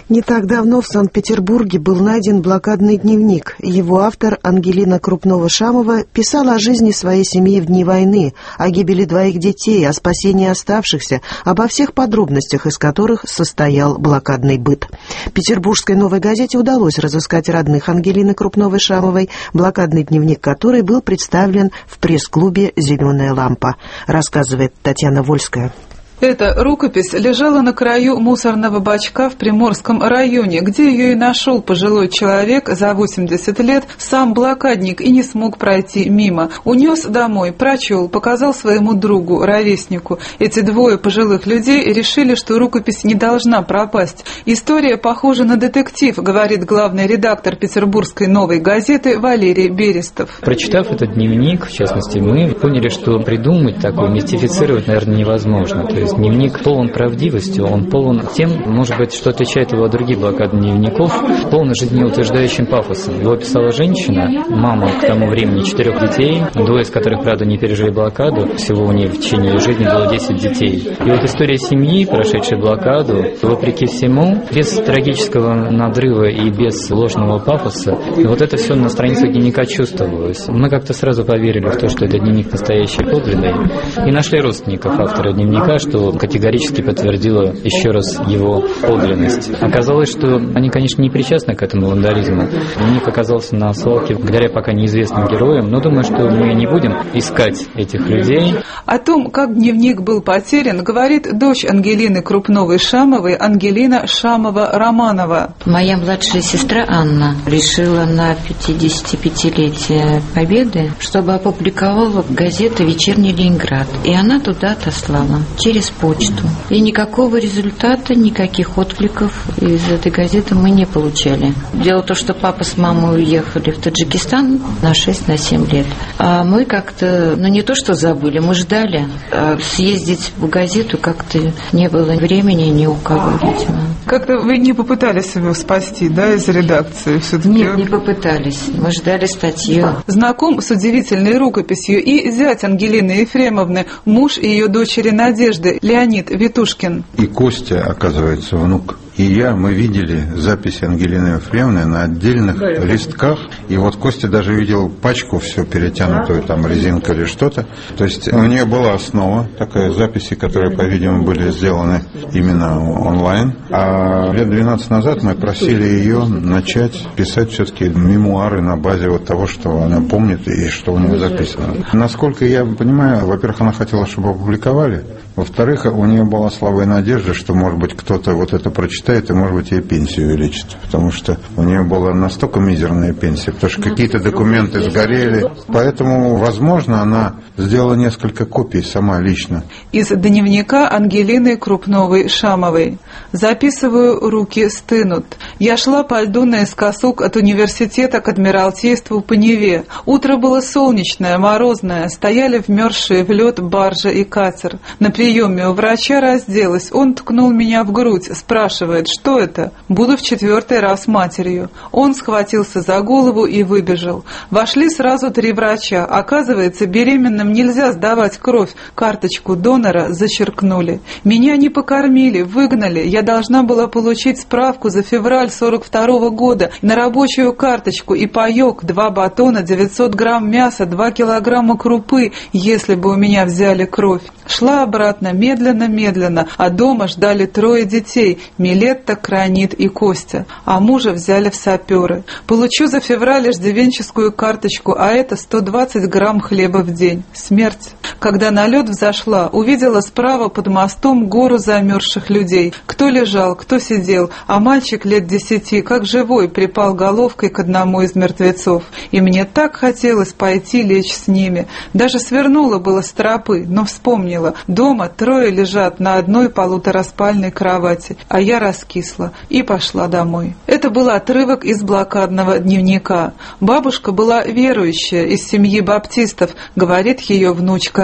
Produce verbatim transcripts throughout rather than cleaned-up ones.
Не так давно в Санкт-Петербурге был найден блокадный дневник. Его автор Ангелина Крупнова-Шамова писала о жизни своей семьи в дни войны, о гибели двоих детей, о спасении оставшихся, обо всех подробностях, из которых состоял блокадный быт. Петербургской «Новой газете» удалось разыскать родных Ангелины Крупновой-Шамовой, блокадный дневник которой был представлен в пресс-клубе «Зеленая лампа», рассказывает Татьяна Вольская. Эта рукопись лежала на краю мусорного бачка в Приморском районе, где ее и нашел пожилой человек за восемьдесят лет, сам блокадник, и не смог пройти мимо. Унес домой, прочел, показал своему другу, ровеснику. Эти двое пожилых людей решили, что рукопись не должна пропасть. История похожа на детектив, говорит главный редактор Петербургской «Новой газеты» Валерий Берестов. Прочитав этот дневник, в частности, мы поняли, что придумать такое, мистифицировать, наверное, невозможно. То есть дневник полон правдивостью, он полон тем, может быть, что отличает его от других блокадных дневников, полон жизнеутверждающим пафосом. Его писала женщина, мама к тому времени четырех детей, двое из которых, правда, не пережили блокаду, всего у нее в течение жизни было десять детей. И вот история семьи, прошедшей блокаду, вопреки всему, без трагического надрыва и без ложного пафоса, вот это все на страницах дневника чувствовалось. Мы как-то сразу поверили в то, что это дневник настоящий, подлинный, и нашли родственников автора дневника, что категорически подтвердила еще раз его подлинность. Оказалось, что они, конечно, не причастны к этому вандализму. Дневник оказался на свалке благодаря пока неизвестным героям, но думаю, что мы не будем искать этих людей. О том, как дневник был потерян, говорит дочь Ангелины Крупновой-Шамовой, Ангелина Шамова-Романова. Моя младшая сестра Анна решила на пятидесятипятилетие Победы, чтобы опубликовала газета «Вечерний Ленинград». И она туда отослала через почту. И никакого результата, никаких откликов из этой газеты мы не получали. Дело в том, что папа с мамой уехали в Таджикистан на шесть-семь лет. А мы как-то, ну не то что забыли, мы ждали. А съездить в газету как-то не было времени ни у кого, видимо. Как-то вы не попытались его спасти, да, из редакции? Все-таки? Нет, не попытались. Мы ждали статью. Знаком с удивительной рукописью и зять Ангелины Ефремовны, муж ее дочери Надежды, Леонид Витушкин. И Костя, оказывается, внук. И я, мы видели записи Ангелины Ефремовны на отдельных листках. И вот Костя даже видел пачку, все перетянутую, там резинка или что-то. То есть у нее была основа, такая записи, которые, по-видимому, были сделаны именно онлайн. А лет двенадцать назад мы просили ее начать писать все-таки мемуары на базе вот того, что она помнит и что у нее записано. Насколько я понимаю, во-первых, она хотела, чтобы опубликовали. Во-вторых, у нее была слабая надежда, что, может быть, кто-то вот это прочитает и, может быть, ей пенсию увеличит. Потому что у нее была настолько мизерная пенсия, потому что какие-то документы сгорели. Поэтому, возможно, она сделала несколько копий сама лично. Из дневника Ангелины Крупновой-Шамовой. Записываю, руки стынут. Я шла по льду наискосок от университета к Адмиралтейству по Неве. Утро было солнечное, морозное. Стояли вмерзшие в лед баржа и катер. На приеме у врача разделась. Он ткнул меня в грудь, спрашивает, что это? Буду в четвертый раз матерью. Он схватился за голову и выбежал. Вошли сразу три врача. Оказывается, беременным нельзя сдавать кровь. Карточку донора зачеркнули. Меня не покормили, выгнали. Я должна была получить справку за февраль сорок второго года на рабочую карточку и паёк, два батона, девятьсот грамм мяса, два килограмма крупы, если бы у меня взяли кровь. Шла обратно медленно-медленно, а дома ждали трое детей – Милетта, Кранит и Костя. А мужа взяли в саперы. Получу за февраль иждивенческую карточку, а это сто двадцать грамм хлеба в день. Смерть. Когда на лед взошла, увидела справа под мостом гору замерзших людей. Кто лежал, кто сидел, а мальчик лет десяти, как живой, припал головкой к одному из мертвецов. И мне так хотелось пойти лечь с ними. Даже свернула было с тропы, но вспомнила. Дома трое лежат на одной полутораспальной кровати, а я раскисла и пошла домой. Это был отрывок из блокадного дневника. Бабушка была верующая, из семьи баптистов, говорит ее внучка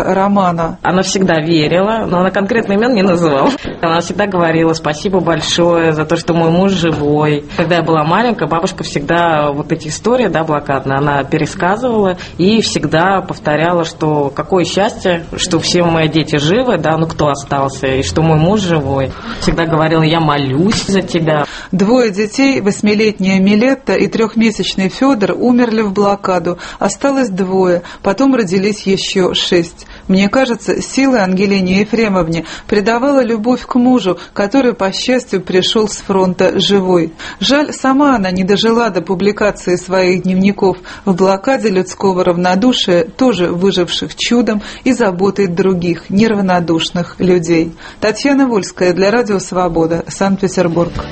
романа. Она всегда верила, но она конкретно имен не называла. Она всегда говорила: спасибо большое за то, что мой муж живой. Когда я была маленькая, бабушка всегда вот эти истории, да, блокадные, она пересказывала и всегда повторяла, что какое счастье, что все мои дети живы, да, ну кто остался, и что мой муж живой. Всегда говорила: я молюсь за тебя. Двое детей, восьмилетняя Милетта и трехмесячный Федор, умерли в блокаду. Осталось двое, потом родились еще шесть. Мне кажется, силы Ангелине Ефремовне придавала любовь к мужу, который, по счастью, пришел с фронта живой. Жаль, сама она не дожила до публикации своих дневников. В блокаде людского равнодушия, тоже выживших чудом и заботой других, неравнодушных людей. Татьяна Вольская для Радио Свобода, Санкт-Петербург.